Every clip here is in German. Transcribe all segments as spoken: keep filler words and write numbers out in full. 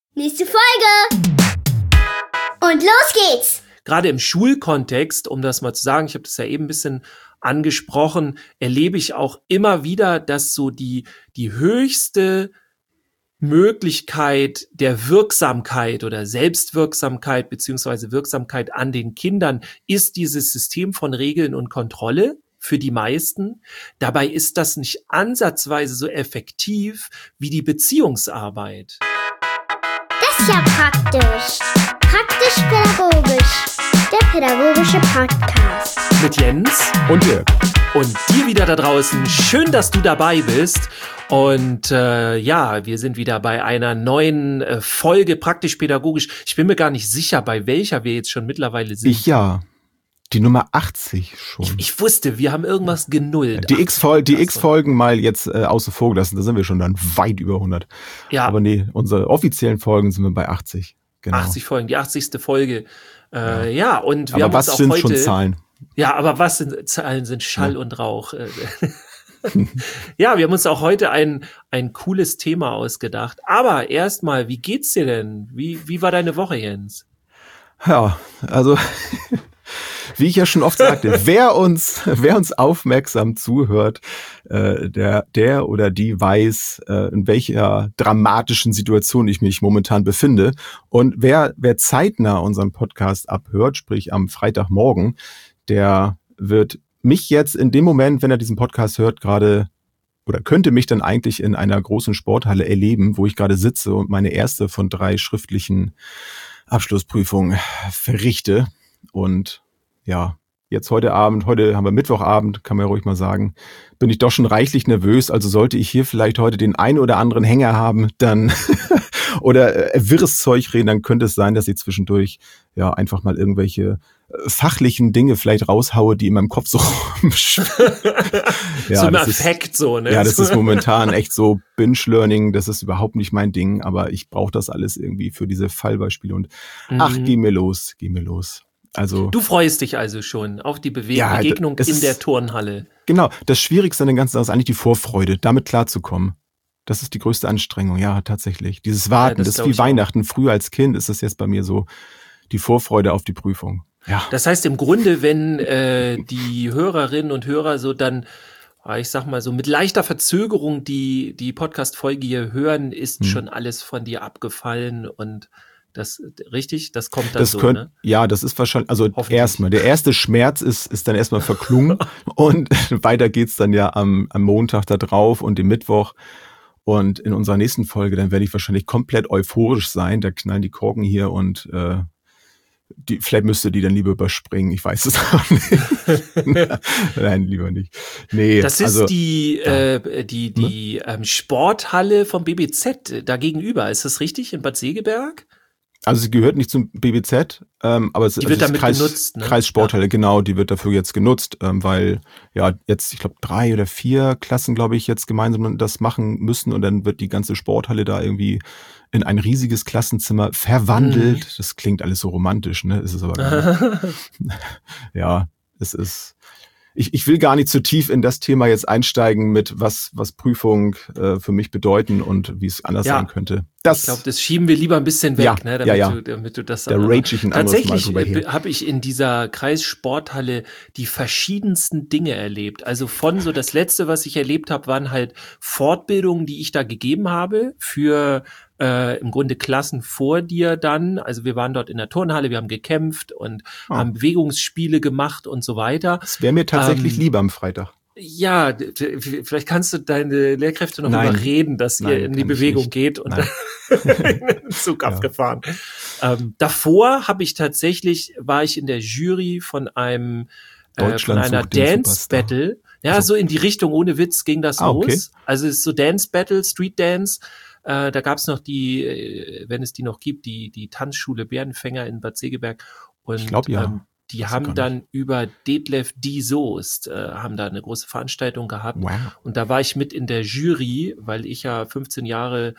Nächste Folge! Und los geht's! Gerade im Schulkontext, um das mal zu sagen, ich habe das ja eben ein bisschen angesprochen, erlebe ich auch immer wieder, dass so die, die höchste Möglichkeit der Wirksamkeit oder Selbstwirksamkeit beziehungsweise Wirksamkeit an den Kindern ist dieses System von Regeln und Kontrolle für die meisten. Dabei ist das nicht ansatzweise so effektiv wie die Beziehungsarbeit. Das ist ja praktisch. Praktisch-pädagogisch. Der pädagogische Podcast. Mit Jens und Dirk. Und dir wieder da draußen. Schön, dass du dabei bist. Und äh, ja, wir sind wieder bei einer neuen äh, Folge Praktisch-pädagogisch. Ich bin mir gar nicht sicher, bei welcher wir jetzt schon mittlerweile sind. Ich ja. Die Nummer achtzig schon. Ich, ich wusste, wir haben irgendwas genullt. Die X-Folgen die X-Folgen mal jetzt äh, außen vor gelassen, da sind wir schon dann weit über hundert. Ja. Aber nee, unsere offiziellen Folgen sind wir bei achtzig. Genau. achtzig Folgen, die achtzigste Folge. Äh, ja. ja, und wir aber haben was uns auch sind heute, schon Zahlen? Ja, aber was sind Zahlen? Sind Schall Ja. und Rauch. Ja, wir haben uns auch heute ein, ein cooles Thema ausgedacht. Aber erstmal, wie geht's dir denn? Wie, wie war deine Woche, Jens? Ja, also wie ich ja schon oft sagte, wer uns, wer uns aufmerksam zuhört, äh, der, der oder die weiß, äh, in welcher dramatischen Situation ich mich momentan befinde. Und wer, wer zeitnah unseren Podcast abhört, sprich am Freitagmorgen, der wird mich jetzt in dem Moment, wenn er diesen Podcast hört, gerade oder könnte mich dann eigentlich in einer großen Sporthalle erleben, wo ich gerade sitze und meine erste von drei schriftlichen Abschlussprüfungen verrichte. Und ja, jetzt heute Abend, heute haben wir Mittwochabend, kann man ja ruhig mal sagen, bin ich doch schon reichlich nervös. Also sollte ich hier vielleicht heute den einen oder anderen Hänger haben, dann oder äh, wirres Zeug reden, dann könnte es sein, dass ich zwischendurch ja einfach mal irgendwelche äh, fachlichen Dinge vielleicht raushaue, die in meinem Kopf so rumschwirren. Ja, so ein das Effekt ist, so, ne? Ja, das ist momentan echt so Binge-Learning, das ist überhaupt nicht mein Ding, aber ich brauche das alles irgendwie für diese Fallbeispiele und Mhm. ach, geh mir los, geh mir los. Also Du freust dich also schon auf die Bewe Ja, Begegnung es in ist- der Turnhalle. Genau, das Schwierigste an dem Ganzen ist eigentlich die Vorfreude, damit klarzukommen. Das ist die größte Anstrengung, ja, tatsächlich. Dieses Warten, das das, ist glaub wie ich auch. Weihnachten. Früher als Kind ist das jetzt bei mir so die Vorfreude auf die Prüfung. Ja, Das heißt im Grunde, wenn äh, die Hörerinnen und Hörer so dann, ah, ich sag mal so mit leichter Verzögerung die die Podcast-Folge hier hören, ist Hm. schon alles von dir abgefallen und das richtig, das kommt dann das so, könnte, ne? ja, das ist wahrscheinlich, also Hoffentlich. erstmal, der erste Schmerz ist, ist dann erstmal verklungen und weiter geht's dann ja am, am Montag da drauf und dem Mittwoch. Und in unserer nächsten Folge, dann werde ich wahrscheinlich komplett euphorisch sein. Da knallen die Korken hier und äh, die, vielleicht müsste die dann lieber überspringen. Ich weiß es auch nicht. Nein, lieber nicht. Nee, Das ist also, die ja. äh, die die ähm, Sporthalle vom B B Z äh, da gegenüber. Ist das richtig in Bad Segeberg? Also sie gehört nicht zum B B Z, ähm, aber es Die also wird es ist damit Kreis, genutzt, ne? Kreissporthalle, genau, die wird dafür jetzt genutzt, ähm, weil ja jetzt, ich glaube, drei oder vier Klassen, glaube ich, jetzt gemeinsam das machen müssen und dann wird die ganze Sporthalle da irgendwie in ein riesiges Klassenzimmer verwandelt. Mhm. Das klingt alles so romantisch, ne? Ist es aber gar nicht. Ja, es ist. Ich, ich will gar nicht zu tief in das Thema jetzt einsteigen mit was was Prüfung äh, für mich bedeuten und wie es anders Ja. sein könnte. Das Ich glaube, das schieben wir lieber ein bisschen weg, Ja, ne, damit, ja, ja. Du, damit du das Da dann- rage ich ein anderes Mal Tatsächlich drüber her. habe ich in dieser Kreissporthalle die verschiedensten Dinge erlebt. Also von so das Letzte, was ich erlebt habe, waren halt Fortbildungen, die ich da gegeben habe für äh, im Grunde Klassen vor dir dann. Also wir waren dort in der Turnhalle, wir haben gekämpft und Ah. haben Bewegungsspiele gemacht und so weiter. Es wäre mir tatsächlich Ähm, lieber am Freitag. Ja, d- d- vielleicht kannst du deine Lehrkräfte noch Nein. überreden, dass ihr Nein, in die kann ich Bewegung nicht. geht und Nein. in den Zug Ja. abgefahren. Ähm, davor habe ich tatsächlich, war ich in der Jury von einem äh, von Deutschland einer sucht den Dance Superstar. Battle. Ja, Also- so in die Richtung, ohne Witz ging das Ah, okay. los. Also es ist so Dance Battle, Street Dance. Äh, da gab's noch die, äh, wenn es die noch gibt, die die Tanzschule Bärenfänger in Bad Segeberg. Und Ich glaub, ja. ähm, die Weiß ich haben gar dann über Detlef D. Soest, äh, haben da eine große Veranstaltung gehabt. Wow. Und da war ich mit in der Jury, weil ich ja fünfzehn Jahre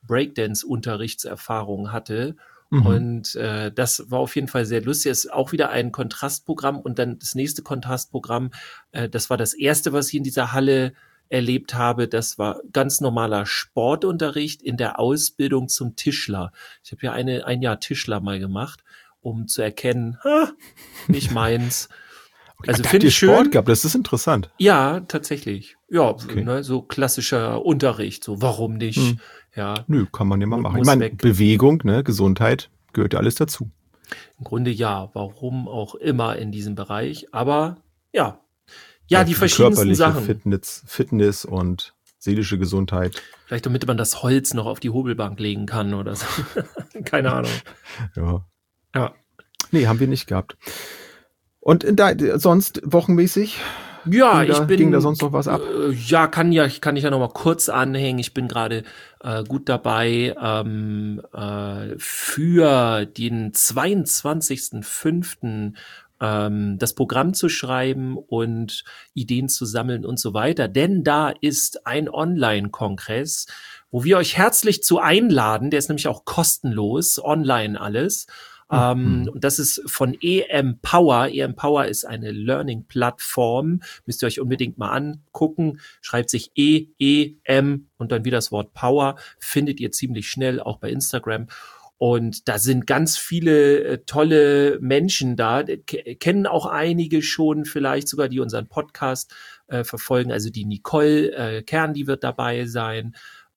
Breakdance-Unterrichtserfahrung hatte. Mhm. Und äh, das war auf jeden Fall sehr lustig. Es ist auch wieder ein Kontrastprogramm. Und dann das nächste Kontrastprogramm, äh, das war das erste, was ich in dieser Halle erlebt habe, das war ganz normaler Sportunterricht in der Ausbildung zum Tischler. Ich habe ja eine, ein Jahr Tischler mal gemacht, um zu erkennen, ha, nicht meins. Also finde ich Sport schön. Gehabt, das ist interessant. Ja, tatsächlich. Ja, okay. ne, so klassischer Unterricht, so warum nicht? Hm. Ja. Nö, kann man ja mal machen. Ich meine, Bewegung, ne, Gesundheit gehört ja alles dazu. Im Grunde ja, warum auch immer in diesem Bereich, aber ja. Ja, ja die verschiedensten Sachen. Fitness, Fitness und seelische Gesundheit. Vielleicht damit man das Holz noch auf die Hobelbank legen kann oder so. Keine Ahnung. Ja. Ja. Nee, haben wir nicht gehabt. Und in da, sonst wochenmäßig? Ja, ging ich da, bin. Ging da sonst noch was ab? Äh, ja, kann ja, kann ich ja noch mal kurz anhängen. Ich bin gerade äh, gut dabei, ähm, äh, für den zweiundzwanzigsten fünften ähm, das Programm zu schreiben und Ideen zu sammeln und so weiter. Denn da ist ein Online-Kongress, wo wir euch herzlich zu einladen. Der ist nämlich auch kostenlos, online alles. Ähm, und das ist von eMpower. eMpower ist eine Learning-Plattform. Müsst ihr euch unbedingt mal angucken. Schreibt sich E, E, M und dann wieder das Wort Power. Findet ihr ziemlich schnell, auch bei Instagram. Und da sind ganz viele äh, tolle Menschen da. K- kennen auch einige schon, vielleicht sogar, die unseren Podcast äh, verfolgen. Also die Nicole äh, Kern, die wird dabei sein.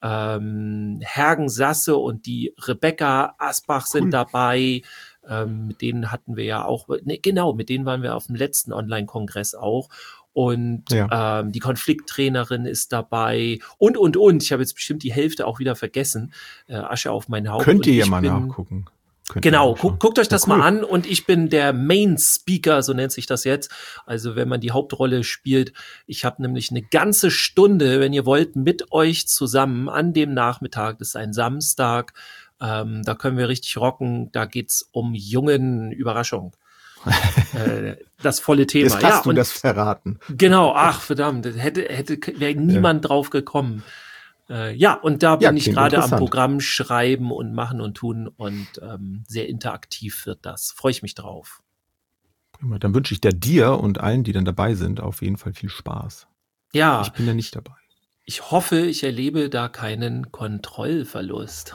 Ähm, Hergen Sasse und die Rebecca Asbach sind cool. dabei. Ähm, mit denen hatten wir ja auch, ne, genau, mit denen waren wir auf dem letzten Online-Kongress auch. Und ja. ähm, die Konflikttrainerin ist dabei und, und, und. Ich habe jetzt bestimmt die Hälfte auch wieder vergessen. Äh, Asche auf mein Haupt. Könnt ihr ja bin, mal nachgucken. Könnt genau, gu- guckt euch das ja, cool. mal an. Und ich bin der Main Speaker, so nennt sich das jetzt. Also wenn man die Hauptrolle spielt. Ich habe nämlich eine ganze Stunde, wenn ihr wollt, mit euch zusammen an dem Nachmittag. Das ist ein Samstag. Ähm, da können wir richtig rocken. Da geht's um Jungen. Überraschung. äh, das volle Thema. Jetzt hast ja, du und das verraten. Genau, ach verdammt, hätte, hätte, wäre niemand ja. drauf gekommen. Äh, ja, und da bin ja, ich gerade am Programm schreiben und machen und tun und ähm, sehr interaktiv wird das. Freue ich mich drauf. Prima, dann wünsche ich dir und allen, die dann dabei sind, auf jeden Fall viel Spaß. Ja. Ich bin ja nicht dabei. Ich hoffe, ich erlebe da keinen Kontrollverlust.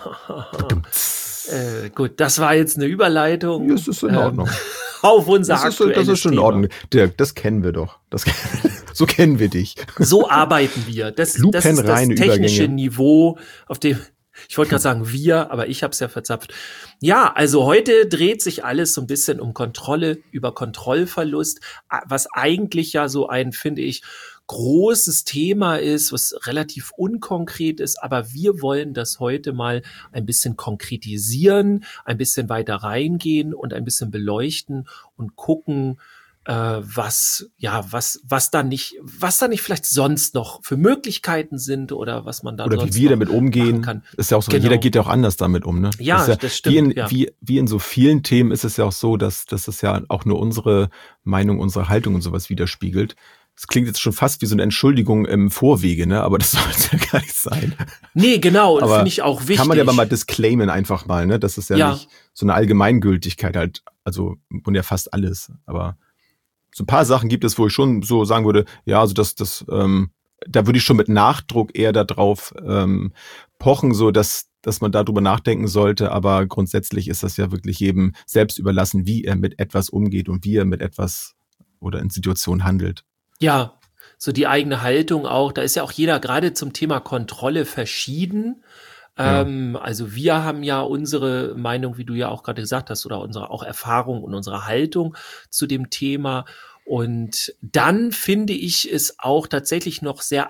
äh, gut, das war jetzt eine Überleitung. Das ist in Ordnung. Ähm, auf unser das aktuelles ist, das ist schon in Ordnung. Dirk, das kennen wir doch. Das, so kennen wir dich. So arbeiten wir. Das, das ist das technische Übergänge. Niveau, auf dem, ich wollte gerade sagen wir, aber ich habe es ja verzapft. Ja, also heute dreht sich alles so ein bisschen um Kontrolle, über Kontrollverlust, was eigentlich ja so ein, finde ich, großes Thema ist, was relativ unkonkret ist, aber wir wollen das heute mal ein bisschen konkretisieren, ein bisschen weiter reingehen und ein bisschen beleuchten und gucken, äh, was, ja, was, was da nicht, was da nicht vielleicht sonst noch für Möglichkeiten sind oder was man da oder sonst wie wir damit umgehen kann. Ist ja auch so, genau. Jeder geht ja auch anders damit um, ne? Ja, das, ja, das stimmt. Wie in, ja. wie, wie in so vielen Themen ist es ja auch so, dass, dass es ja auch nur unsere Meinung, unsere Haltung und sowas widerspiegelt. Das klingt jetzt schon fast wie so eine Entschuldigung im Vorwege, ne? Aber das soll es ja gar nicht sein. Nee, genau, und finde ich auch wichtig. Kann man ja aber mal disclaimen einfach mal, ne? Das ist ja, ja nicht so eine Allgemeingültigkeit halt, also und ja fast alles. Aber so ein paar Sachen gibt es, wo ich schon so sagen würde, ja, also das, das, ähm, da würde ich schon mit Nachdruck eher darauf ähm, pochen, so dass, dass man darüber nachdenken sollte. Aber grundsätzlich ist das ja wirklich jedem selbst überlassen, wie er mit etwas umgeht und wie er mit etwas oder in Situationen handelt. Ja, so die eigene Haltung auch. Da ist ja auch jeder gerade zum Thema Kontrolle verschieden. Ja. Ähm, also wir haben ja unsere Meinung, wie du ja auch gerade gesagt hast, oder unsere auch Erfahrung und unsere Haltung zu dem Thema. Und dann finde ich es auch tatsächlich noch sehr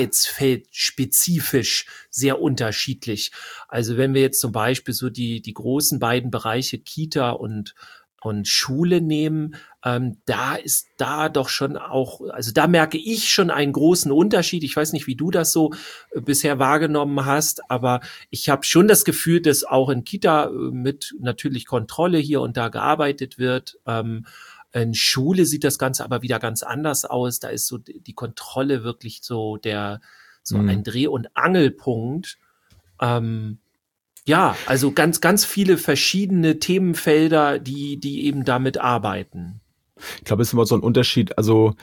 arbeitsfeldspezifisch sehr unterschiedlich. Also wenn wir jetzt zum Beispiel so die, die großen beiden Bereiche Kita und und Schule nehmen, ähm, da ist da doch schon auch, also da merke ich schon einen großen Unterschied. Ich weiß nicht, wie du das so äh, bisher wahrgenommen hast, aber ich habe schon das Gefühl, dass auch in Kita äh, mit natürlich Kontrolle hier und da gearbeitet wird. Ähm, in Schule sieht das Ganze aber wieder ganz anders aus. Da ist so die, die Kontrolle wirklich so der, so mhm. ein Dreh- und Angelpunkt. Ähm, Ja, also ganz, ganz viele verschiedene Themenfelder, die, die eben damit arbeiten. Ich glaube, es ist immer so ein Unterschied. Also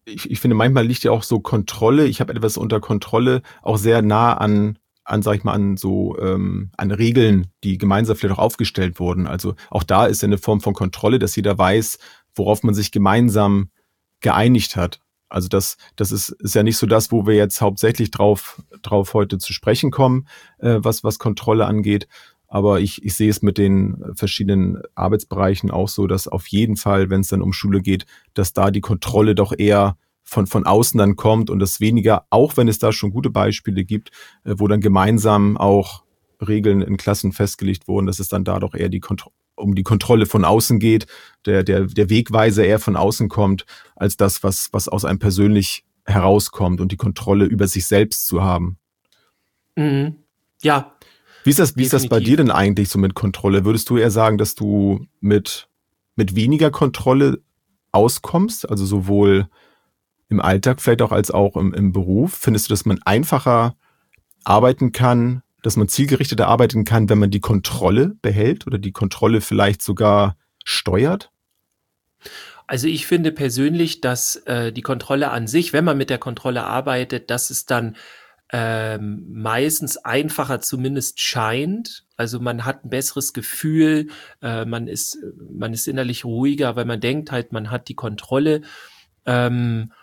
ich, ich finde, manchmal liegt ja auch so Kontrolle, ich habe etwas unter Kontrolle, auch sehr nah an, an, sag ich mal, an so, ähm, an Regeln, die gemeinsam vielleicht auch aufgestellt wurden. Also auch da ist ja eine Form von Kontrolle, dass jeder weiß, worauf man sich gemeinsam geeinigt hat. Also das, das ist, ist ja nicht so das, wo wir jetzt hauptsächlich drauf, drauf heute zu sprechen kommen, äh, was, was Kontrolle angeht. Aber ich, ich sehe es mit den verschiedenen Arbeitsbereichen auch so, dass auf jeden Fall, wenn es dann um Schule geht, dass da die Kontrolle doch eher von, von außen dann kommt und das weniger, auch wenn es da schon gute Beispiele gibt, äh, wo dann gemeinsam auch Regeln in Klassen festgelegt wurden, dass es dann da doch eher die Kontrolle um die Kontrolle von außen geht, der, der, der Wegweiser eher von außen kommt, als das, was, was aus einem persönlich herauskommt und die Kontrolle über sich selbst zu haben. Mhm. Ja. Wie ist das, wie ist das bei dir denn eigentlich so mit Kontrolle? Würdest du eher sagen, dass du mit, mit weniger Kontrolle auskommst? Also sowohl im Alltag vielleicht auch als auch im, im Beruf? Findest du, dass man einfacher arbeiten kann, dass man zielgerichteter arbeiten kann, wenn man die Kontrolle behält oder die Kontrolle vielleicht sogar steuert? Also ich finde persönlich, dass äh, die Kontrolle an sich, wenn man mit der Kontrolle arbeitet, dass es dann ähm, meistens einfacher zumindest scheint. Also man hat ein besseres Gefühl, äh, man ist, man ist innerlich ruhiger, weil man denkt halt, man hat die Kontrolle. Ähm,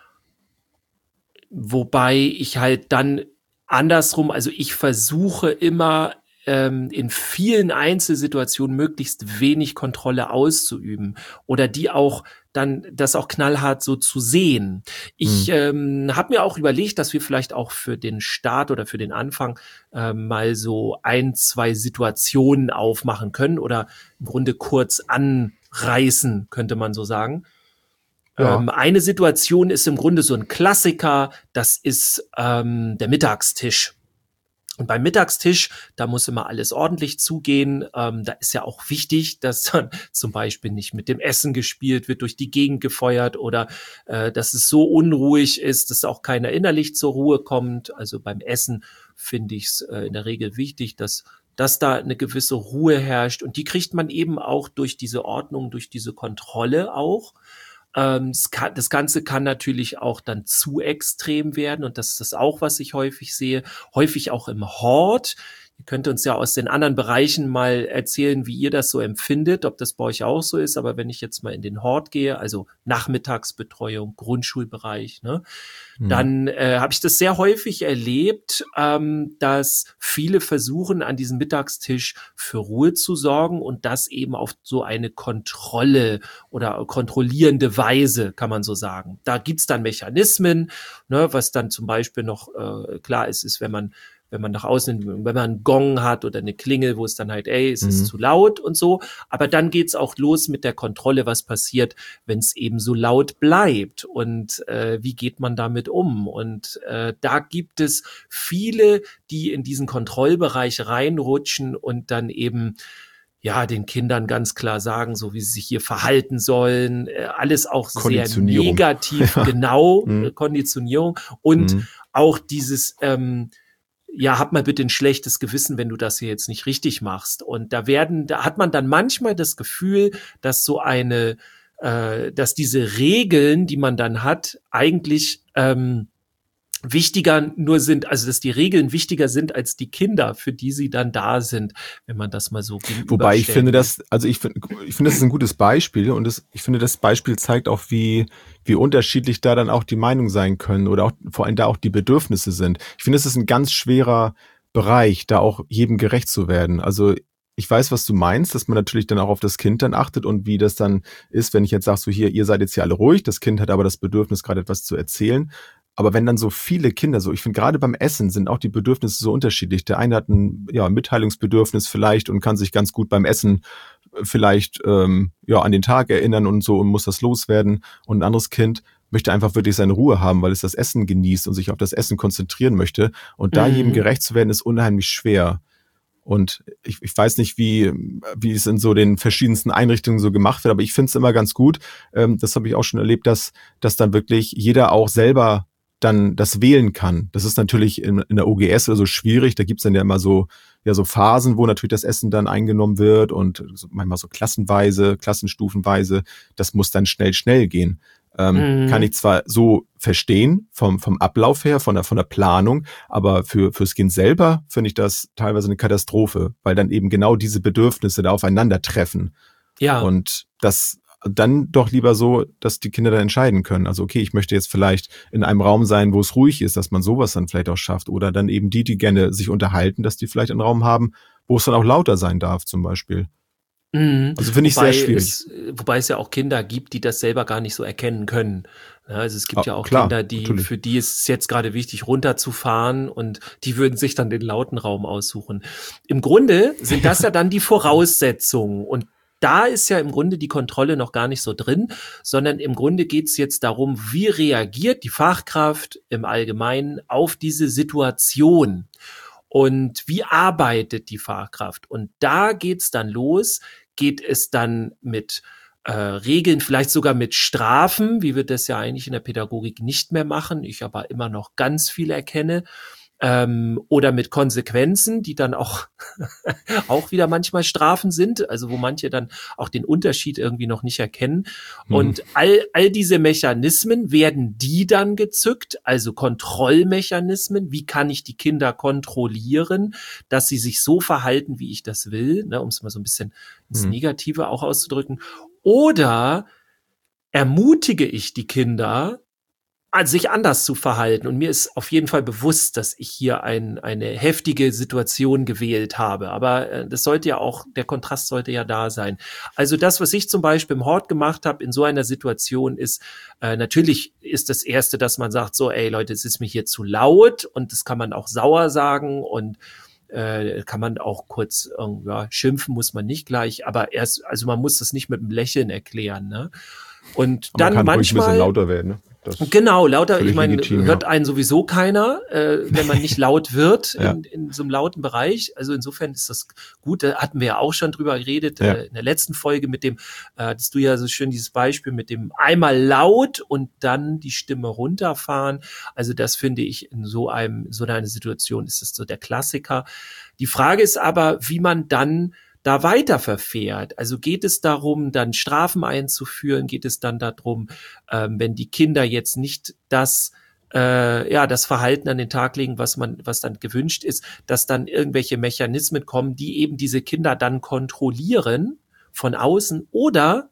wobei ich halt dann andersrum, also ich versuche immer ähm, in vielen Einzelsituationen möglichst wenig Kontrolle auszuüben oder die auch dann das auch knallhart so zu sehen. Ich ähm, habe mir auch überlegt, dass wir vielleicht auch für den Start oder für den Anfang ähm, mal so ein, zwei Situationen aufmachen können oder im Grunde kurz anreißen, könnte man so sagen. Ja. Ähm, eine Situation ist im Grunde so ein Klassiker, das ist ähm, der Mittagstisch. Und beim Mittagstisch, da muss immer alles ordentlich zugehen. Ähm, da ist ja auch wichtig, dass dann zum Beispiel nicht mit dem Essen gespielt wird, durch die Gegend gefeuert oder äh, dass es so unruhig ist, dass auch keiner innerlich zur Ruhe kommt. Also beim Essen finde ich es äh, in der Regel wichtig, dass dass da eine gewisse Ruhe herrscht. Und die kriegt man eben auch durch diese Ordnung, durch diese Kontrolle auch. Ähm, das, kann, das Ganze kann natürlich auch dann zu extrem werden und das ist das auch, was ich häufig sehe, häufig auch im Hort. Ihr könnt uns ja aus den anderen Bereichen mal erzählen, wie ihr das so empfindet, ob das bei euch auch so ist, aber wenn ich jetzt mal in den Hort gehe, also Nachmittagsbetreuung, Grundschulbereich, ne, mhm. dann äh, habe ich das sehr häufig erlebt, ähm, dass viele versuchen, an diesem Mittagstisch für Ruhe zu sorgen und das eben auf so eine Kontrolle oder kontrollierende Weise, kann man so sagen. Da gibt's dann Mechanismen, ne, was dann zum Beispiel noch äh, klar ist, ist, wenn man wenn man nach außen, wenn man einen Gong hat oder eine Klingel, wo es dann halt, ey, es ist mhm. zu laut und so. Aber dann geht's auch los mit der Kontrolle, was passiert, wenn es eben so laut bleibt und äh, wie geht man damit um? Und äh, da gibt es viele, die in diesen Kontrollbereich reinrutschen und dann eben ja, den Kindern ganz klar sagen, so wie sie sich hier verhalten sollen, äh, alles auch sehr negativ, ja. genau, mhm. Konditionierung und mhm. auch dieses, ähm, ja, hab mal bitte ein schlechtes Gewissen, wenn du das hier jetzt nicht richtig machst. Und da werden, da hat man dann manchmal das Gefühl, dass so eine, äh, dass diese Regeln, die man dann hat, eigentlich ähm, wichtiger nur sind, also dass die Regeln wichtiger sind als die Kinder, für die sie dann da sind, wenn man das mal so gegenüberstellt. Wobei ich finde das, also ich finde, ich finde das ist ein gutes Beispiel und das, ich finde das Beispiel zeigt auch, wie wie unterschiedlich da dann auch die Meinungen sein können oder auch vor allem da auch die Bedürfnisse sind. Ich finde, es ist ein ganz schwerer Bereich, da auch jedem gerecht zu werden. Also ich weiß, was du meinst, dass man natürlich dann auch auf das Kind dann achtet und wie das dann ist, wenn ich jetzt sage, so hier, ihr seid jetzt hier alle ruhig, das Kind hat aber das Bedürfnis, gerade etwas zu erzählen. Aber wenn dann so viele Kinder, so ich finde gerade beim Essen sind auch die Bedürfnisse so unterschiedlich. Der eine hat ein ja, Mitteilungsbedürfnis vielleicht und kann sich ganz gut beim Essen vielleicht ähm, ja an den Tag erinnern und so und muss das loswerden. Und ein anderes Kind möchte einfach wirklich seine Ruhe haben, weil es das Essen genießt und sich auf das Essen konzentrieren möchte. Und da mhm. jedem gerecht zu werden, ist unheimlich schwer. Und ich, ich weiß nicht, wie wie es in so den verschiedensten Einrichtungen so gemacht wird, aber ich finde es immer ganz gut. Ähm, das habe ich auch schon erlebt, dass dass dann wirklich jeder auch selber dann das wählen kann. Das ist natürlich in, in der O G S oder so schwierig. Da gibt's dann ja immer so ja so Phasen, wo natürlich das Essen dann eingenommen wird und so, manchmal so klassenweise, klassenstufenweise. Das muss dann schnell, schnell gehen. Ähm, Mhm. kann ich zwar so verstehen, vom, vom Ablauf her, von der, von der Planung, aber für, fürs Kind selber finde ich das teilweise eine Katastrophe, weil dann eben genau diese Bedürfnisse da aufeinandertreffen. Ja. Und das dann doch lieber so, dass die Kinder dann entscheiden können. Also okay, ich möchte jetzt vielleicht in einem Raum sein, wo es ruhig ist, dass man sowas dann vielleicht auch schafft. Oder dann eben die, die gerne sich unterhalten, dass die vielleicht einen Raum haben, wo es dann auch lauter sein darf zum Beispiel. Mhm. Also finde ich Wobei sehr schwierig. Es, wobei es ja auch Kinder gibt, die das selber gar nicht so erkennen können. Ja, also es gibt Ah, ja auch klar, Kinder, die natürlich. für die ist es jetzt gerade wichtig, runterzufahren und die würden sich dann den lauten Raum aussuchen. Im Grunde sind das ja dann die Voraussetzungen und da ist ja im Grunde die Kontrolle noch gar nicht so drin, sondern im Grunde geht es jetzt darum, wie reagiert die Fachkraft im Allgemeinen auf diese Situation und wie arbeitet die Fachkraft. Und da geht's dann los, geht es dann mit äh, Regeln, vielleicht sogar mit Strafen, wie wir das ja eigentlich in der Pädagogik nicht mehr machen, ich aber immer noch ganz viel erkenne, ähm, oder mit Konsequenzen, die dann auch auch wieder manchmal Strafen sind, also wo manche dann auch den Unterschied irgendwie noch nicht erkennen. Mhm. Und all, all diese Mechanismen, werden die dann gezückt, also Kontrollmechanismen, wie kann ich die Kinder kontrollieren, dass sie sich so verhalten, wie ich das will, ne, um es mal so ein bisschen ins Mhm. Negative auch auszudrücken. Oder ermutige ich die Kinder, sich anders zu verhalten. Und mir ist auf jeden Fall bewusst, dass ich hier ein, eine heftige Situation gewählt habe. Aber äh, das sollte ja auch, der Kontrast sollte ja da sein. Also das, was ich zum Beispiel im Hort gemacht habe in so einer Situation ist, äh, natürlich ist das Erste, dass man sagt, so, ey Leute, es ist mir hier zu laut und das kann man auch sauer sagen und äh, kann man auch kurz äh, ja, schimpfen, muss man nicht gleich, aber erst, also man muss das nicht mit einem Lächeln erklären, ne? Und Aber dann man kann ruhig ein manchmal bisschen lauter werden. Ne? Das Genau, lauter, völlig ich meine, legitim, hört ja. einen sowieso keiner, äh, wenn man nicht laut wird Ja. in, in so einem lauten Bereich. Also insofern ist das gut. Da hatten wir ja auch schon drüber geredet, Ja. äh, in der letzten Folge mit dem, äh, hattest du ja so schön dieses Beispiel mit dem einmal laut und dann die Stimme runterfahren. Also das finde ich in so einem, so einer Situation ist das so der Klassiker. Die Frage ist aber, wie man dann da weiter verfährt. Also geht es darum, dann Strafen einzuführen? Geht es dann darum, ähm, wenn die Kinder jetzt nicht das äh, ja das Verhalten an den Tag legen, was man was dann gewünscht ist, dass dann irgendwelche Mechanismen kommen, die eben diese Kinder dann kontrollieren von außen? Oder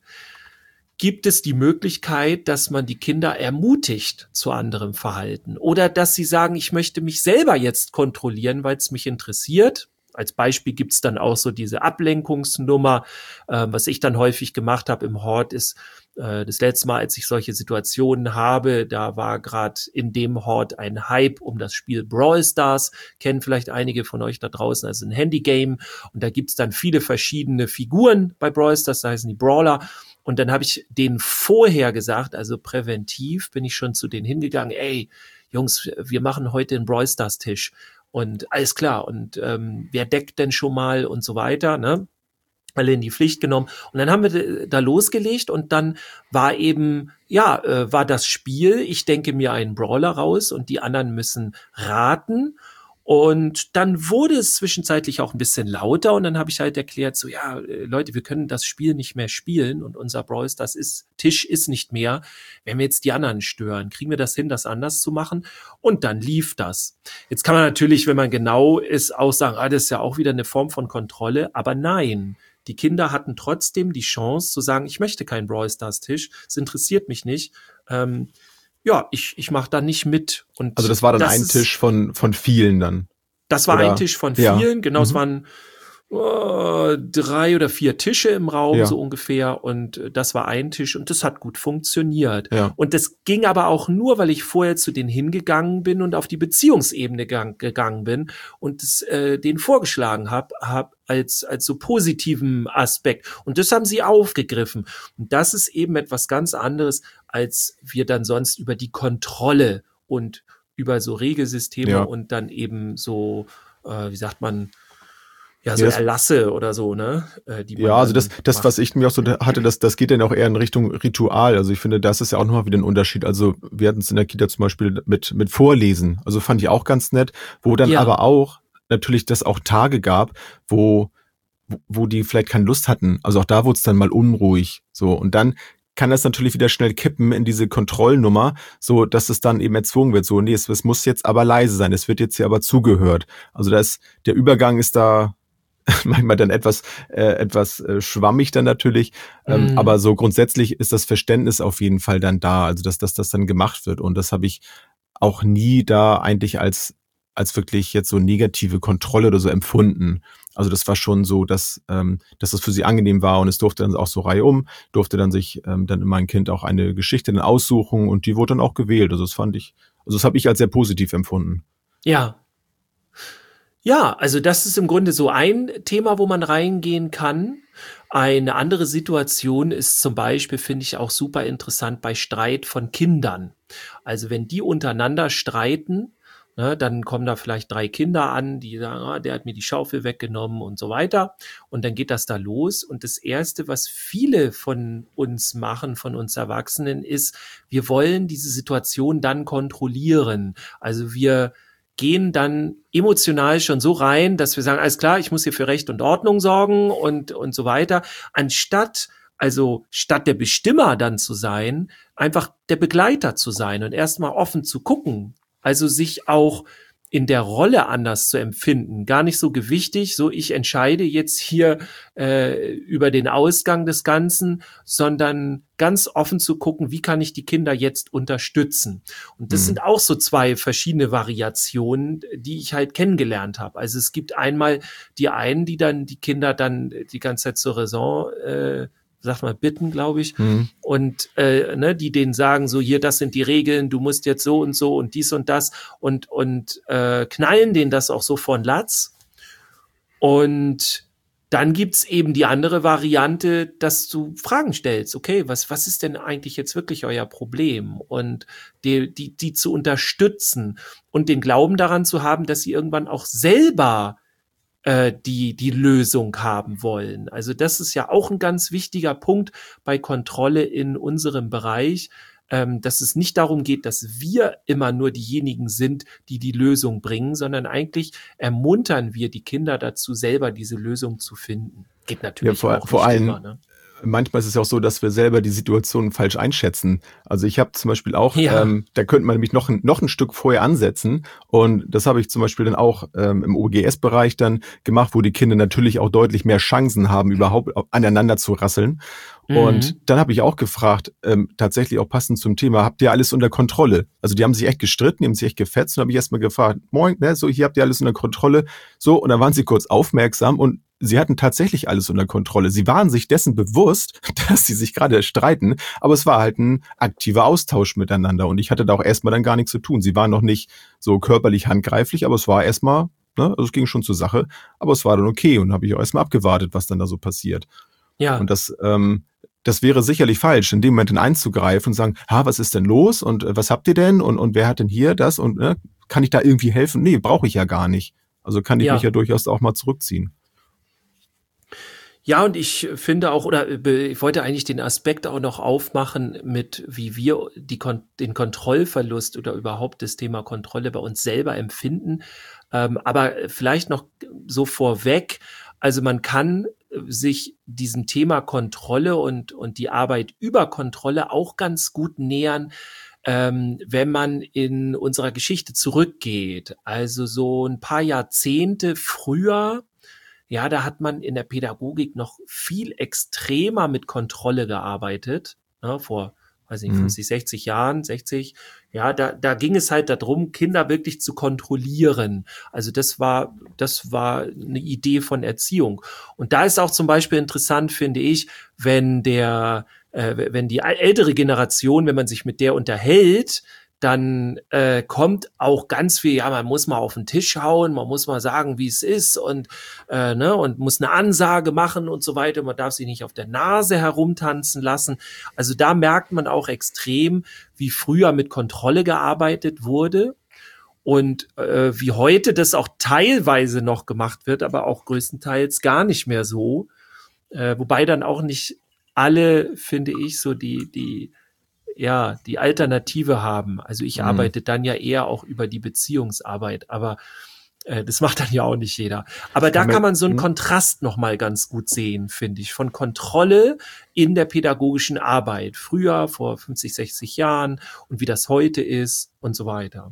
gibt es die Möglichkeit, dass man die Kinder ermutigt zu anderem Verhalten? Oder dass sie sagen, ich möchte mich selber jetzt kontrollieren, weil es mich interessiert? Als Beispiel gibt's dann auch so diese Ablenkungsnummer. Äh, was ich dann häufig gemacht habe im Hort ist, äh, das letzte Mal, als ich solche Situationen habe, da war gerade in dem Hort ein Hype um das Spiel Brawl Stars. Kennen vielleicht einige von euch da draußen, also ein Handygame. Und da gibt's dann viele verschiedene Figuren bei Brawl Stars, da heißen die Brawler. Und dann habe ich denen vorher gesagt, also präventiv bin ich schon zu denen hingegangen, ey, Jungs, wir machen heute einen Brawl Stars Tisch. Und alles klar, und ähm, wer deckt denn schon mal und so weiter, ne? Alle in die Pflicht genommen. Und dann haben wir da losgelegt und dann war eben, ja, äh, war das Spiel, ich denke mir einen Brawler raus und die anderen müssen raten. Und dann wurde es zwischenzeitlich auch ein bisschen lauter und dann habe ich halt erklärt, so ja, Leute, wir können das Spiel nicht mehr spielen und unser Brawl Stars ist, Tisch ist nicht mehr. Wenn wir jetzt die anderen stören, kriegen wir das hin, das anders zu machen? Und dann lief das. Jetzt kann man natürlich, wenn man genau ist, auch sagen, ah, das ist ja auch wieder eine Form von Kontrolle, aber nein. Die Kinder hatten trotzdem die Chance zu sagen, ich möchte keinen Brawl Stars Tisch, es interessiert mich nicht. Ähm, ja, ich, ich mache da nicht mit. Und Also das war dann das ein ist, Tisch von, von vielen dann. Das war Oder? ein Tisch von Ja. vielen, genau, es Mhm. waren äh, drei oder vier Tische im Raum, Ja. so ungefähr, und äh, das war ein Tisch und das hat gut funktioniert. Ja. Und das ging aber auch nur, weil ich vorher zu denen hingegangen bin und auf die Beziehungsebene gang, gegangen bin und es äh, denen vorgeschlagen habe, hab als als so positiven Aspekt. Und das haben sie aufgegriffen. Und das ist eben etwas ganz anderes, als wir dann sonst über die Kontrolle und über so Regelsysteme Ja. und dann eben so, äh, wie sagt man, ja, so Ja, das- Erlasse oder so, ne? Äh, die man Ja, also dann das, das, macht. was ich mir auch so hatte, das, das geht dann auch eher in Richtung Ritual. Also ich finde, das ist ja auch nochmal wieder ein Unterschied. Also wir hatten es in der Kita zum Beispiel mit, mit Vorlesen. Also fand ich auch ganz nett, wo dann Ja. aber auch natürlich das auch Tage gab, wo, wo die vielleicht keine Lust hatten. Also auch da wurde es dann mal unruhig. So. Und dann kann das natürlich wieder schnell kippen in diese Kontrollnummer, so dass es dann eben erzwungen wird. So, nee, es, es muss jetzt aber leise sein, es wird jetzt hier aber zugehört. Also da ist, der Übergang ist da manchmal dann etwas äh, etwas äh, schwammig dann natürlich, ähm, Mhm. aber so grundsätzlich ist das Verständnis auf jeden Fall dann da, also dass, dass das dann gemacht wird. Und das habe ich auch nie da eigentlich als als wirklich jetzt so negative Kontrolle oder so empfunden. Also das war schon so, dass ähm, dass das für sie angenehm war und es durfte dann auch so reihum, durfte dann sich ähm, dann mein Kind auch eine Geschichte dann aussuchen und die wurde dann auch gewählt. Also das fand ich, also das habe ich als sehr positiv empfunden. Ja. Ja, also das ist im Grunde so ein Thema, wo man reingehen kann. Eine andere Situation ist zum Beispiel, finde ich auch super interessant, bei Streit von Kindern. Also wenn die untereinander streiten, ne, dann kommen da vielleicht drei Kinder an, die sagen, ah, der hat mir die Schaufel weggenommen und so weiter. Und dann geht das da los. Und das Erste, was viele von uns machen, von uns Erwachsenen, ist, wir wollen diese Situation dann kontrollieren. Also wir gehen dann emotional schon so rein, dass wir sagen, alles klar, ich muss hier für Recht und Ordnung sorgen und, und so weiter, anstatt, also statt der Bestimmer dann zu sein, einfach der Begleiter zu sein und erstmal offen zu gucken, also sich auch in der Rolle anders zu empfinden, gar nicht so gewichtig, so ich entscheide jetzt hier äh, über den Ausgang des Ganzen, sondern ganz offen zu gucken, wie kann ich die Kinder jetzt unterstützen. Und das Mhm. sind auch so zwei verschiedene Variationen, die ich halt kennengelernt habe. Also es gibt einmal die einen, die dann die Kinder dann die ganze Zeit zur Raison äh, sag mal, bitten, glaube ich, Mhm. und äh, ne, die denen sagen, so hier, das sind die Regeln, du musst jetzt so und so und dies und das und, und äh, knallen denen das auch so von Latz. Und dann gibt's eben die andere Variante, dass du Fragen stellst. Okay, was, was ist denn eigentlich jetzt wirklich euer Problem? Und die, die, die zu unterstützen und den Glauben daran zu haben, dass sie irgendwann auch selber äh, die, die Lösung haben wollen. Also das ist ja auch ein ganz wichtiger Punkt bei Kontrolle in unserem Bereich, ähm, dass es nicht darum geht, dass wir immer nur diejenigen sind, die die Lösung bringen, sondern eigentlich ermuntern wir die Kinder dazu, selber diese Lösung zu finden. Geht natürlich Ja, vor, auch vor nicht allem, immer, ne? manchmal ist es ja auch so, dass wir selber die Situation falsch einschätzen. Also ich habe zum Beispiel auch, Ja. ähm, da könnte man nämlich noch ein, noch ein Stück vorher ansetzen. Und das habe ich zum Beispiel dann auch ähm, im O G S-Bereich dann gemacht, wo die Kinder natürlich auch deutlich mehr Chancen haben, überhaupt aneinander zu rasseln. Und Mhm. dann habe ich auch gefragt, ähm, tatsächlich auch passend zum Thema, habt ihr alles unter Kontrolle? Also die haben sich echt gestritten, die haben sich echt gefetzt und habe ich erstmal gefragt, moin, ne, so hier habt ihr alles unter Kontrolle. So, und dann waren sie kurz aufmerksam und sie hatten tatsächlich alles unter Kontrolle. Sie waren sich dessen bewusst, dass sie sich gerade streiten, aber es war halt ein aktiver Austausch miteinander und ich hatte da auch erstmal dann gar nichts zu tun. Sie waren noch nicht so körperlich handgreiflich, aber es war erstmal, ne, also es ging schon zur Sache, aber es war dann okay und habe ich auch erstmal abgewartet, was dann da so passiert. Ja. Und das, ähm, das wäre sicherlich falsch, in dem Moment dann einzugreifen und sagen, ha, was ist denn los und äh, was habt ihr denn und, und wer hat denn hier das und ne, kann ich da irgendwie helfen? Nee, brauche ich ja gar nicht. Also kann ich Ja. mich ja durchaus auch mal zurückziehen. Ja, und ich finde auch, oder äh, ich wollte eigentlich den Aspekt auch noch aufmachen mit, wie wir die Kon- den Kontrollverlust oder überhaupt das Thema Kontrolle bei uns selber empfinden. Ähm, aber vielleicht noch so vorweg, also man kann äh, sich diesem Thema Kontrolle und, und die Arbeit über Kontrolle auch ganz gut nähern, ähm, wenn man in unserer Geschichte zurückgeht. Also so ein paar Jahrzehnte früher, ja, da hat man in der Pädagogik noch viel extremer mit Kontrolle gearbeitet, ne, vor, weiß nicht, Mhm. fünfzig, sechzig Jahren, sechzig, ja, da, da ging es halt darum, Kinder wirklich zu kontrollieren. Also das war, das war eine Idee von Erziehung. Und da ist auch zum Beispiel interessant, finde ich, wenn der, äh, wenn die ältere Generation, wenn man sich mit der unterhält, dann äh, kommt auch ganz viel, ja, man muss mal auf den Tisch hauen, man muss mal sagen, wie es ist und äh, ne, und muss eine Ansage machen und so weiter. Man darf sich nicht auf der Nase herumtanzen lassen. Also da merkt man auch extrem, wie früher mit Kontrolle gearbeitet wurde und äh, wie heute das auch teilweise noch gemacht wird, aber auch größtenteils gar nicht mehr so. Äh, wobei dann auch nicht alle, finde ich, so die die ja, die Alternative haben. Also ich Mhm. arbeite dann ja eher auch über die Beziehungsarbeit, aber Äh, das macht dann ja auch nicht jeder. Aber da kann man so einen Kontrast nochmal ganz gut sehen, finde ich, von Kontrolle in der pädagogischen Arbeit. Früher, vor fünfzig, sechzig Jahren und wie das heute ist und so weiter.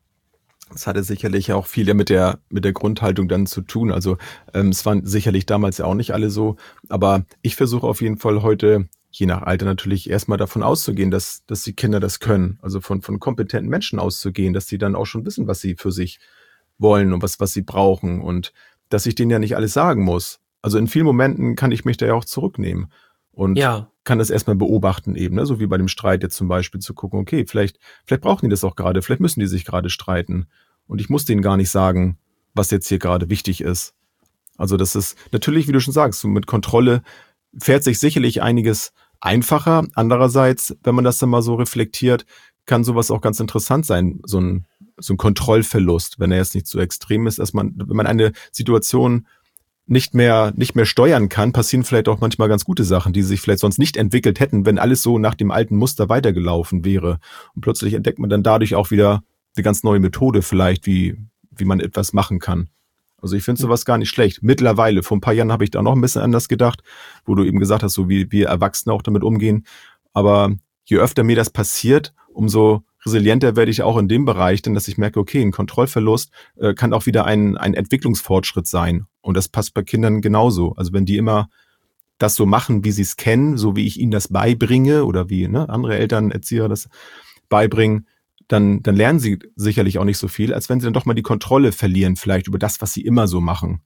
Das hatte sicherlich auch viel mit der mit der Grundhaltung dann zu tun. Also ähm, es waren sicherlich damals ja auch nicht alle so, aber ich versuche auf jeden Fall heute, je nach Alter natürlich, erstmal davon auszugehen, dass dass die Kinder das können. Also von von kompetenten Menschen auszugehen, dass sie dann auch schon wissen, was sie für sich wollen und was was sie brauchen und dass ich denen ja nicht alles sagen muss. Also in vielen Momenten kann ich mich da ja auch zurücknehmen und ja. kann das erstmal beobachten eben, ne? So wie bei dem Streit jetzt zum Beispiel zu gucken, okay, vielleicht vielleicht brauchen die das auch gerade, vielleicht müssen die sich gerade streiten und ich muss denen gar nicht sagen, was jetzt hier gerade wichtig ist. Also das ist natürlich, wie du schon sagst, so mit Kontrolle fährt sich sicherlich einiges einfacher. Andererseits, wenn man das dann mal so reflektiert, kann sowas auch ganz interessant sein, so ein so ein Kontrollverlust, wenn er jetzt nicht so extrem ist, dass man, wenn man eine Situation nicht mehr nicht mehr steuern kann, passieren vielleicht auch manchmal ganz gute Sachen, die sich vielleicht sonst nicht entwickelt hätten, wenn alles so nach dem alten Muster weitergelaufen wäre. Und plötzlich entdeckt man dann dadurch auch wieder eine ganz neue Methode vielleicht, wie wie man etwas machen kann. Also ich finde sowas gar nicht schlecht. Mittlerweile, vor ein paar Jahren habe ich da noch ein bisschen anders gedacht, wo du eben gesagt hast, so wie wir Erwachsene auch damit umgehen. Aber je öfter mir das passiert, umso resilienter werde ich auch in dem Bereich, denn dass ich merke, okay, ein Kontrollverlust äh, kann auch wieder ein, ein Entwicklungsfortschritt sein. Und das passt bei Kindern genauso. Also wenn die immer das so machen, wie sie es kennen, so wie ich ihnen das beibringe oder wie ne, andere Eltern, Erzieher das beibringen, dann, dann lernen sie sicherlich auch nicht so viel, als wenn sie dann doch mal die Kontrolle verlieren, vielleicht über das, was sie immer so machen.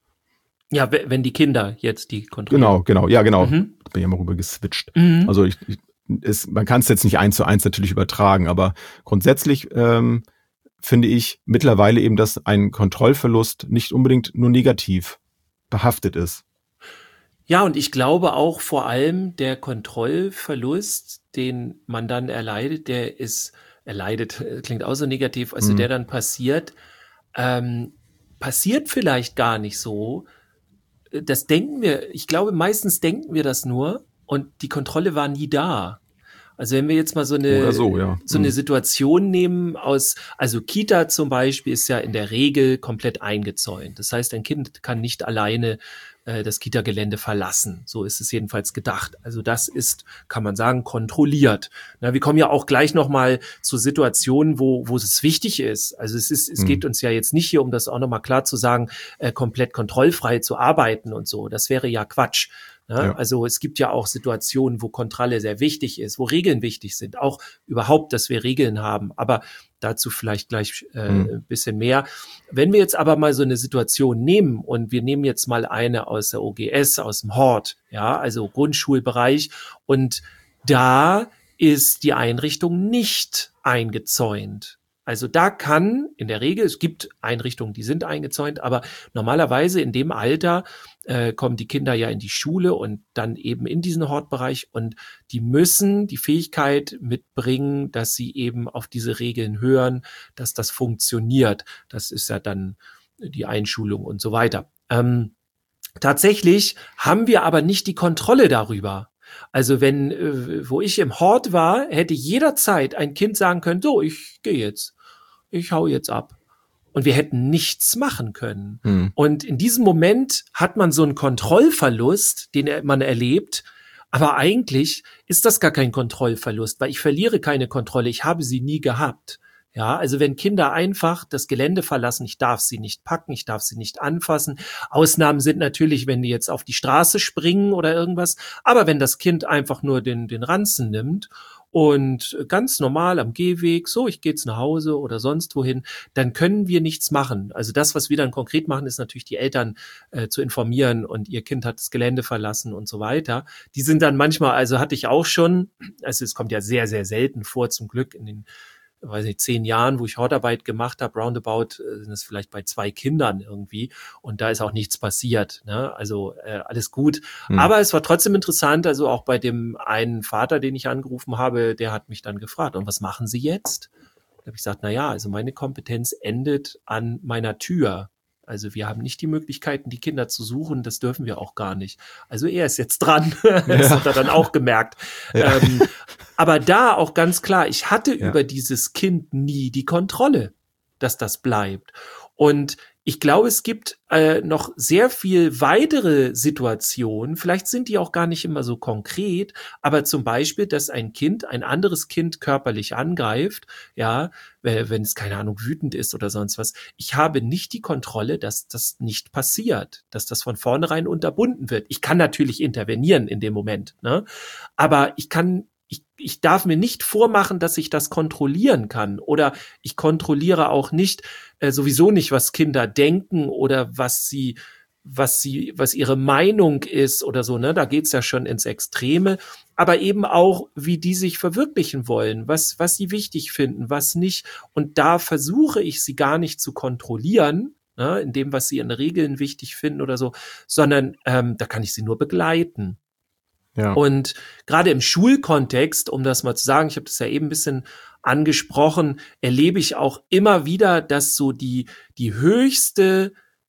Ja, wenn die Kinder jetzt die Kontrolle. Genau, genau, ja, genau. Mhm. Da bin ich ja mal rüber geswitcht. Mhm. Also ich, ich ist, man kann es jetzt nicht eins zu eins natürlich übertragen, aber grundsätzlich ähm, finde ich mittlerweile eben, dass ein Kontrollverlust nicht unbedingt nur negativ behaftet ist. Ja, und ich glaube auch vor allem der Kontrollverlust, den man dann erleidet, der ist, erleidet, klingt auch so negativ, also mhm. der dann passiert, ähm, passiert vielleicht gar nicht so. Das denken wir, ich glaube, meistens denken wir das nur, und die Kontrolle war nie da. Also wenn wir jetzt mal so eine, so, ja. so eine Situation nehmen aus, also Kita zum Beispiel ist ja in der Regel komplett eingezäunt. Das heißt, ein Kind kann nicht alleine äh, das Kita-Gelände verlassen. So ist es jedenfalls gedacht. Also das ist, kann man sagen, kontrolliert. Na, wir kommen ja auch gleich nochmal zu Situationen, wo, wo es wichtig ist. Also es ist, es mhm. geht uns ja jetzt nicht hier, um das auch nochmal klar zu sagen, äh, komplett kontrollfrei zu arbeiten und so. Das wäre ja Quatsch. Ja, ja. Also es gibt ja auch Situationen, wo Kontrolle sehr wichtig ist, wo Regeln wichtig sind, auch überhaupt, dass wir Regeln haben, aber dazu vielleicht gleich äh, mhm. ein bisschen mehr. Wenn wir jetzt aber mal so eine Situation nehmen und wir nehmen jetzt mal eine aus der O G S, aus dem Hort, ja, also Grundschulbereich, und da ist die Einrichtung nicht eingezäunt. Also da kann in der Regel, es gibt Einrichtungen, die sind eingezäunt, aber normalerweise in dem Alter äh, kommen die Kinder ja in die Schule und dann eben in diesen Hortbereich, und die müssen die Fähigkeit mitbringen, dass sie eben auf diese Regeln hören, dass das funktioniert. Das ist ja dann die Einschulung und so weiter. Ähm, tatsächlich haben wir aber nicht die Kontrolle darüber. Also wenn, äh, wo ich im Hort war, hätte jederzeit ein Kind sagen können, so, ich gehe jetzt. Ich hau jetzt ab. Und wir hätten nichts machen können. Mhm. Und in diesem Moment hat man so einen Kontrollverlust, den man erlebt. Aber eigentlich ist das gar kein Kontrollverlust, weil ich verliere keine Kontrolle. Ich habe sie nie gehabt. Ja, also wenn Kinder einfach das Gelände verlassen, ich darf sie nicht packen, ich darf sie nicht anfassen. Ausnahmen sind natürlich, wenn die jetzt auf die Straße springen oder irgendwas. Aber wenn das Kind einfach nur den, den Ranzen nimmt und ganz normal am Gehweg, so, ich gehe jetzt nach Hause oder sonst wohin, dann können wir nichts machen. Also das, was wir dann konkret machen, ist natürlich die Eltern äh, zu informieren, und ihr Kind hat das Gelände verlassen und so weiter. Die sind dann manchmal, also hatte ich auch schon, also es kommt ja sehr, sehr selten vor, zum Glück in den weiß nicht, zehn Jahren, wo ich Hortarbeit gemacht habe, roundabout, sind es vielleicht bei zwei Kindern irgendwie, und da ist auch nichts passiert, ne? Also äh, alles gut. Hm. Aber es war trotzdem interessant, also auch bei dem einen Vater, den ich angerufen habe, der hat mich dann gefragt, und was machen Sie jetzt? Da habe ich gesagt, na ja, also meine Kompetenz endet an meiner Tür. Also wir haben nicht die Möglichkeiten, die Kinder zu suchen, das dürfen wir auch gar nicht. Also er ist jetzt dran, das ja. hat er dann auch gemerkt. Ja. Ähm, aber da auch ganz klar, ich hatte ja. über dieses Kind nie die Kontrolle, dass das bleibt. Und ich glaube, es gibt äh, noch sehr viel weitere Situationen, vielleicht sind die auch gar nicht immer so konkret, aber zum Beispiel, dass ein Kind ein anderes Kind körperlich angreift, ja, wenn es, keine Ahnung, wütend ist oder sonst was. Ich habe nicht die Kontrolle, dass das nicht passiert, dass das von vornherein unterbunden wird. Ich kann natürlich intervenieren in dem Moment, ne? Aber ich kann Ich, ich darf mir nicht vormachen, dass ich das kontrollieren kann, oder ich kontrolliere auch nicht, äh, sowieso nicht, was Kinder denken oder was sie, was sie, was ihre Meinung ist oder so, ne? Da geht's ja schon ins Extreme, aber eben auch, wie die sich verwirklichen wollen, was, was sie wichtig finden, was nicht. Und da versuche ich sie gar nicht zu kontrollieren, ne, in dem, was sie in Regeln wichtig finden oder so, sondern ähm, da kann ich sie nur begleiten. Ja. Und gerade im Schulkontext, um das mal zu sagen, ich habe das ja eben ein bisschen angesprochen, erlebe ich auch immer wieder, dass so die, die höchste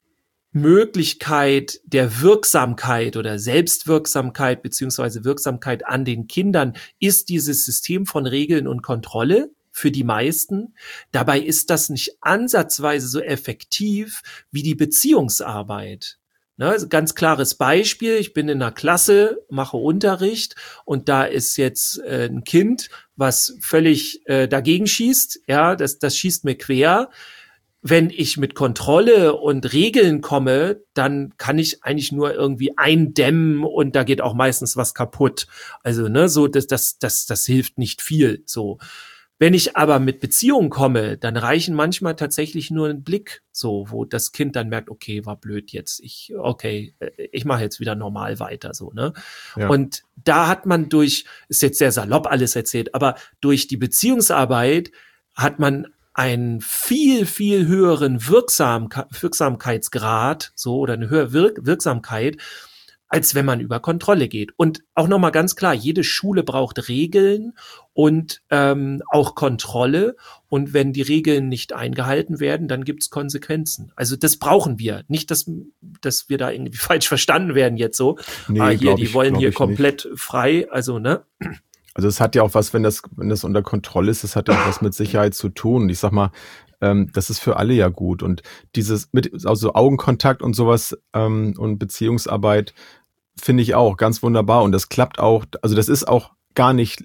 Möglichkeit der Wirksamkeit oder Selbstwirksamkeit beziehungsweise Wirksamkeit an den Kindern ist dieses System von Regeln und Kontrolle für die meisten. Dabei ist das nicht ansatzweise so effektiv wie die Beziehungsarbeit. Ne, also ganz klares Beispiel, ich bin in einer Klasse, mache Unterricht und da ist jetzt äh, ein Kind, was völlig äh, dagegen schießt, ja, das, das schießt mir quer. Wenn ich mit Kontrolle und Regeln komme, dann kann ich eigentlich nur irgendwie eindämmen und da geht auch meistens was kaputt. Also, ne, so, das, das, das, das hilft nicht viel, so. Wenn ich aber mit Beziehungen komme, dann reichen manchmal tatsächlich nur ein Blick, so, wo das Kind dann merkt, okay, war blöd jetzt, ich, okay, ich mache jetzt wieder normal weiter, so, ne? Ja. Und da hat man durch, ist jetzt sehr salopp alles erzählt, aber durch die Beziehungsarbeit hat man einen viel, viel höheren Wirksam, Wirksamkeitsgrad, so, oder eine höhere Wirk Wirksamkeit, als wenn man über Kontrolle geht. Und auch nochmal ganz klar, jede Schule braucht Regeln und ähm, auch Kontrolle. Und wenn die Regeln nicht eingehalten werden, dann gibt's Konsequenzen. Also das brauchen wir. Nicht, dass, dass wir da irgendwie falsch verstanden werden jetzt so. Nee, ah, hier, die ich, wollen hier komplett nicht. Frei. Also, ne? Also es hat ja auch was, wenn das, wenn das unter Kontrolle ist, das hat ja auch was mit Sicherheit zu tun. Ich sag mal, ähm, das ist für alle ja gut. Und dieses mit also Augenkontakt und sowas ähm, und Beziehungsarbeit finde ich auch ganz wunderbar. Und das klappt auch, also das ist auch gar nicht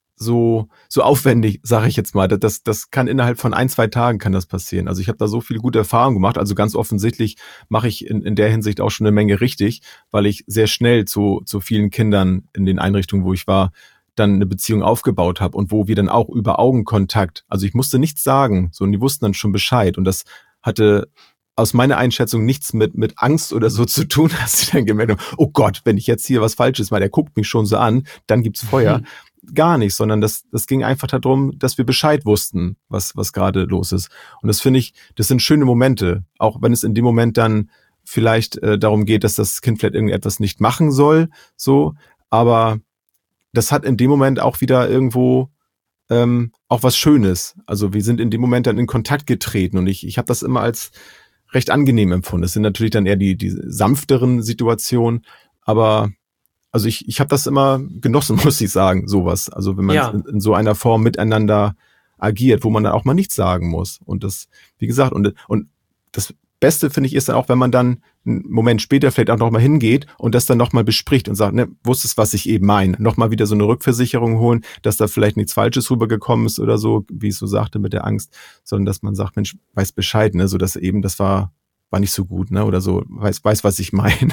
so so aufwendig, sage ich jetzt mal. Das, das kann innerhalb von ein, zwei Tagen kann das passieren. Also ich habe da so viele gute Erfahrungen gemacht. Also ganz offensichtlich mache ich in, in der Hinsicht auch schon eine Menge richtig, weil ich sehr schnell zu, zu vielen Kindern in den Einrichtungen, wo ich war, dann eine Beziehung aufgebaut habe und wo wir dann auch über Augenkontakt, also ich musste nichts sagen, so, und die wussten dann schon Bescheid und das hatte aus meiner Einschätzung nichts mit mit Angst oder so zu tun, dass sie dann gemerkt haben, oh Gott, wenn ich jetzt hier was Falsches mache, der guckt mich schon so an, dann gibt's Feuer. Mhm. Gar nicht, sondern das das ging einfach darum, dass wir Bescheid wussten, was was gerade los ist. Und das finde ich, das sind schöne Momente, auch wenn es in dem Moment dann vielleicht äh, darum geht, dass das Kind vielleicht irgendetwas nicht machen soll, so, aber das hat in dem Moment auch wieder irgendwo ähm, auch was Schönes. Also wir sind in dem Moment dann in Kontakt getreten und ich ich habe das immer als recht angenehm empfunden. Das sind natürlich dann eher die die sanfteren Situationen, aber also ich ich habe das immer genossen, muss ich sagen, sowas. Also wenn man ja. in, in so einer Form miteinander agiert, wo man dann auch mal nichts sagen muss. Und das, wie gesagt, und und das Beste, finde ich, ist dann auch, wenn man dann einen Moment später vielleicht auch nochmal hingeht und das dann nochmal bespricht und sagt, ne, wusstest, was ich eben meine. Nochmal wieder so eine Rückversicherung holen, dass da vielleicht nichts Falsches rübergekommen ist oder so, wie ich so sagte mit der Angst, sondern dass man sagt, Mensch, weiß Bescheid, ne, so dass eben, das war, war nicht so gut, ne, oder so, weiß, weiß, was ich meine.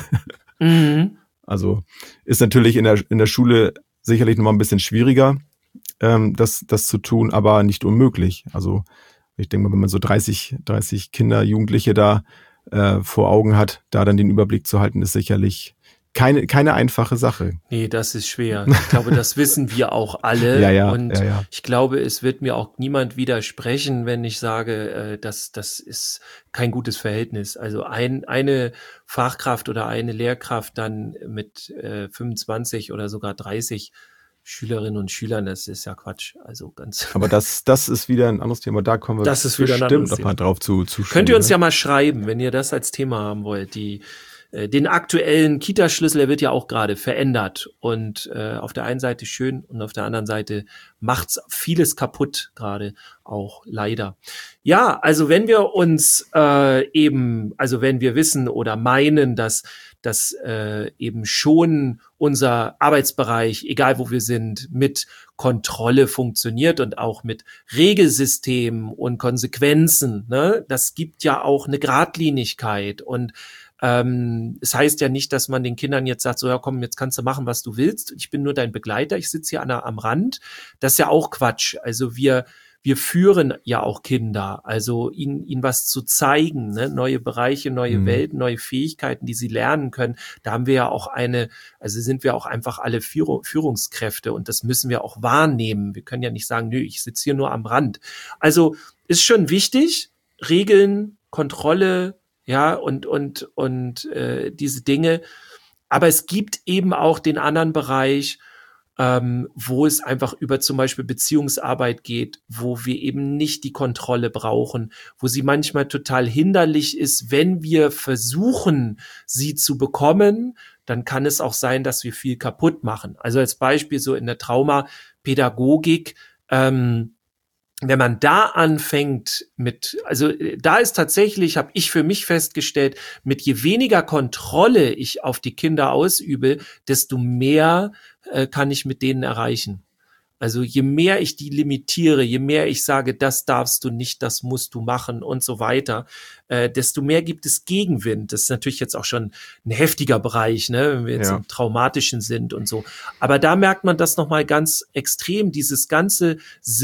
Mhm. Also, ist natürlich in der, in der Schule sicherlich nochmal ein bisschen schwieriger, ähm, das, das zu tun, aber nicht unmöglich. Also, ich denke mal, wenn man so dreißig, dreißig Kinder, Jugendliche da äh, vor Augen hat, da dann den Überblick zu halten, ist sicherlich keine keine einfache Sache. Nee, das ist schwer. Ich glaube, das wissen wir auch alle. ja, ja, und ja, ja. ich glaube, es wird mir auch niemand widersprechen, wenn ich sage, äh, dass das ist kein gutes Verhältnis. Also ein eine Fachkraft oder eine Lehrkraft dann mit äh, fünfundzwanzig oder sogar dreißig Schülerinnen und Schülern, das ist ja Quatsch. Also ganz. Aber das, das ist wieder ein anderes Thema. Da kommen wir das ist wieder bestimmt noch mal drauf zu, zu Könnt ihr uns ja mal schreiben, wenn ihr das als Thema haben wollt, die äh, den aktuellen Kitaschlüssel, der wird ja auch gerade verändert und äh, auf der einen Seite schön und auf der anderen Seite macht's vieles kaputt, gerade auch leider. Ja, also wenn wir uns äh, eben, also wenn wir wissen oder meinen, dass dass äh, eben schon unser Arbeitsbereich, egal wo wir sind, mit Kontrolle funktioniert und auch mit Regelsystemen und Konsequenzen, ne? Das gibt ja auch eine Geradlinigkeit und ähm, es heißt ja nicht, dass man den Kindern jetzt sagt, so ja komm, jetzt kannst du machen, was du willst. Ich bin nur dein Begleiter, ich sitze hier an der, am Rand. Das ist ja auch Quatsch. Also wir Wir führen ja auch Kinder, also ihnen, ihnen was zu zeigen, ne? Neue Bereiche, neue mhm. Welten, neue Fähigkeiten, die sie lernen können. Da haben wir ja auch eine, also sind wir auch einfach alle Führung, Führungskräfte und das müssen wir auch wahrnehmen. Wir können ja nicht sagen, nö, ich sitze hier nur am Rand. Also ist schon wichtig, Regeln, Kontrolle, ja, und, und, und äh, diese Dinge. Aber es gibt eben auch den anderen Bereich, Ähm, wo es einfach über zum Beispiel Beziehungsarbeit geht, wo wir eben nicht die Kontrolle brauchen, wo sie manchmal total hinderlich ist, wenn wir versuchen, sie zu bekommen, dann kann es auch sein, dass wir viel kaputt machen. Also als Beispiel so in der Traumapädagogik, ähm, wenn man da anfängt mit, also da ist tatsächlich, habe ich für mich festgestellt, mit je weniger Kontrolle ich auf die Kinder ausübe, desto mehr äh, kann ich mit denen erreichen. Also je mehr ich die limitiere, je mehr ich sage, das darfst du nicht, das musst du machen und so weiter, äh, desto mehr gibt es Gegenwind. Das ist natürlich jetzt auch schon ein heftiger Bereich, ne, wenn wir jetzt ja. im Traumatischen sind und so. Aber da merkt man das nochmal ganz extrem, dieses ganze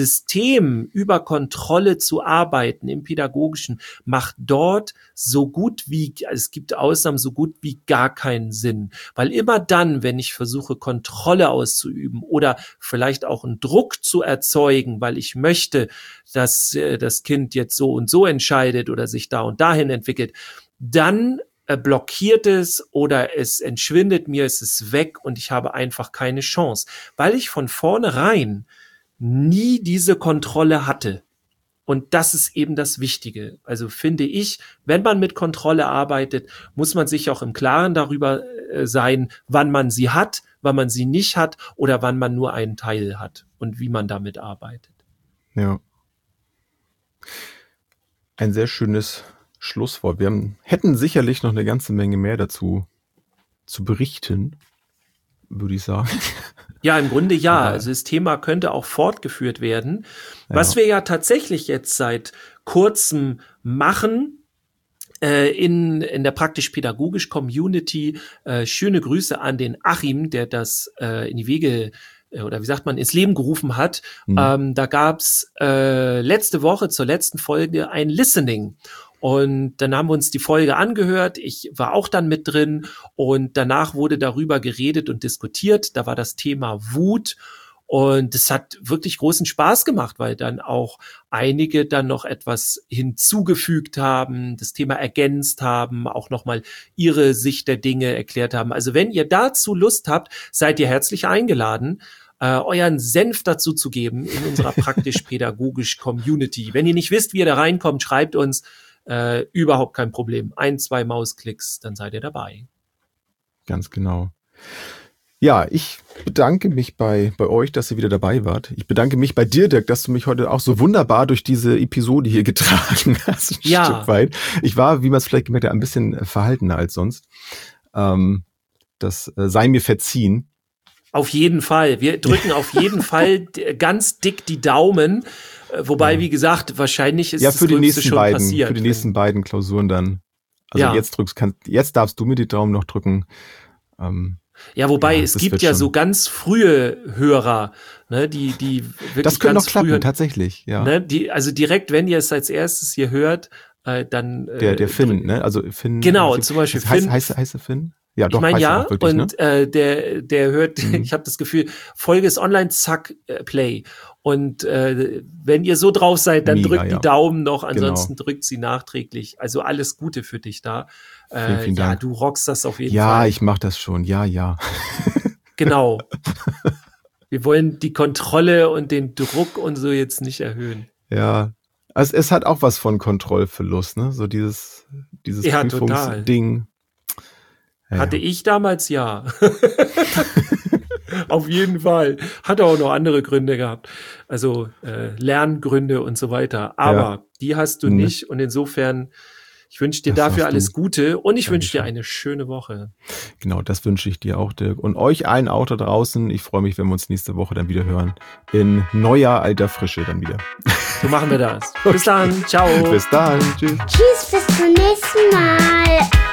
System über Kontrolle zu arbeiten im Pädagogischen macht dort so gut wie, also es gibt Ausnahmen, so gut wie gar keinen Sinn. Weil immer dann, wenn ich versuche, Kontrolle auszuüben oder vielleicht auch einen Druck zu erzeugen, weil ich möchte, dass äh, das Kind jetzt so und so entscheidet oder sich da und dahin entwickelt, dann äh, blockiert es oder es entschwindet mir, es ist weg und ich habe einfach keine Chance, weil ich von vornherein nie diese Kontrolle hatte. Und das ist eben das Wichtige. Also finde ich, wenn man mit Kontrolle arbeitet, muss man sich auch im Klaren darüber äh, sein, wann man sie hat, wann man sie nicht hat oder wann man nur einen Teil hat und wie man damit arbeitet. Ja. Ein sehr schönes Schlusswort. Wir haben, hätten sicherlich noch eine ganze Menge mehr dazu zu berichten, würde ich sagen. Ja, im Grunde ja. Aber also das Thema könnte auch fortgeführt werden. Ja. Was wir ja tatsächlich jetzt seit kurzem machen, äh, in, in der praktisch-pädagogisch-Community, äh, schöne Grüße an den Achim, der das äh, in die Wege äh, oder wie sagt man, ins Leben gerufen hat. Mhm. Ähm, da gab's äh, letzte Woche zur letzten Folge ein Listening. Und dann haben wir uns die Folge angehört. Ich war auch dann mit drin und danach wurde darüber geredet und diskutiert. Da war das Thema Wut und es hat wirklich großen Spaß gemacht, weil dann auch einige dann noch etwas hinzugefügt haben, das Thema ergänzt haben, auch nochmal ihre Sicht der Dinge erklärt haben. Also wenn ihr dazu Lust habt, seid ihr herzlich eingeladen, äh, euren Senf dazu zu geben in unserer praktisch-pädagogisch Community. Wenn ihr nicht wisst, wie ihr da reinkommt, schreibt uns. Äh, überhaupt kein Problem. Ein, zwei Mausklicks, dann seid ihr dabei. Ganz genau. Ja, ich bedanke mich bei, bei euch, dass ihr wieder dabei wart. Ich bedanke mich bei dir, Dirk, dass du mich heute auch so wunderbar durch diese Episode hier getragen hast. Ein Ja. Stück weit. Ich war, wie man es vielleicht gemerkt hat, ein bisschen verhaltener als sonst. Ähm, das äh, sei mir verziehen. Auf jeden Fall. Wir drücken auf jeden Fall d- ganz dick die Daumen. Äh, Wobei, Ja. wie gesagt, wahrscheinlich ist Ja, das für die Gröbste nächsten schon beiden, passiert. für die nächsten beiden Klausuren dann. Also Ja. jetzt drückst, kannst, jetzt darfst du mir die Daumen noch drücken. Ähm, Ja, wobei, Ja, es das gibt wird ja schon. so ganz frühe Hörer, ne, die, die wirklich das könnte ganz noch klappen, früh, tatsächlich, ja. ne, die, also direkt, wenn ihr es als erstes hier hört, äh, dann, äh, Der, der Finn, ne? Also Finn. Genau, heißt- zum Beispiel heißt, Finn. Heißt, heißt er Finn? Ja, doch, ich meine, heißt er ja, auch wirklich, und ne? äh, der, der hört, Mhm. ich habe das Gefühl, Folge ist online, zack, äh, Play. Und äh, wenn ihr so drauf seid, dann Mega, drückt ja. die Daumen noch, Genau. ansonsten drückt sie nachträglich. Also alles Gute für dich da. Äh, Vielen, vielen ja, Dank. du rockst das auf jeden Ja, Fall. ich mach das schon, ja, ja. Genau. Wir wollen die Kontrolle und den Druck und so jetzt nicht erhöhen. Ja. Also es hat auch was von Kontrollverlust, ne? So dieses, dieses Ja, total. Prüfungsding. Ja, Hatte ja. ich damals ja. Auf jeden Fall. Hat auch noch andere Gründe gehabt. Also äh, Lerngründe und so weiter. Aber Ja. die hast du Mhm. nicht. Und insofern, ich wünsche dir Das dafür hast alles du. Gute. Und ich wünsche dir Dankeschön. eine schöne Woche. Genau, das wünsche ich dir auch, Dirk. Und euch allen auch da draußen. Ich freue mich, wenn wir uns nächste Woche dann wieder hören. In neuer, alter Frische dann wieder. So machen wir das. Bis dann. Ciao. Bis dann. Tschüss. Tschüss, bis zum nächsten Mal.